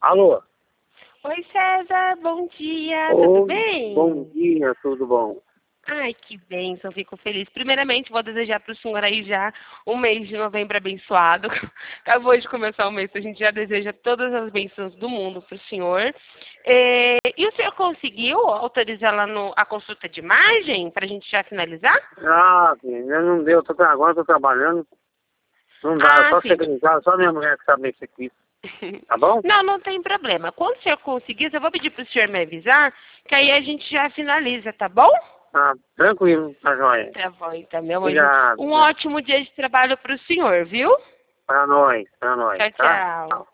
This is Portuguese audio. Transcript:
Alô? Oi, César, bom dia, Oi, tudo bem? bom dia, tudo bom? Ai, que bênção, fico feliz. Primeiramente, vou desejar para o senhor aí já um mês de novembro abençoado. Acabou de começar o mês, a gente já deseja todas as bênçãos do mundo para o senhor. E o senhor conseguiu autorizar lá a consulta de imagem para a gente já finalizar? Ah, filho, não deu, agora tô trabalhando. Não dá, Ah, só sim. chegar em casa, só minha mulher que sabe mexer com isso. Tá bom? Não, não tem problema. Quando o senhor conseguir, eu vou pedir para o senhor me avisar, que aí a gente já finaliza, tá bom? Ah, tranquilo, tá joia. Tá bom, então, meu anjo. Obrigado, Um ótimo dia de trabalho para o senhor, viu? pra nós, Tchau, tá? tchau.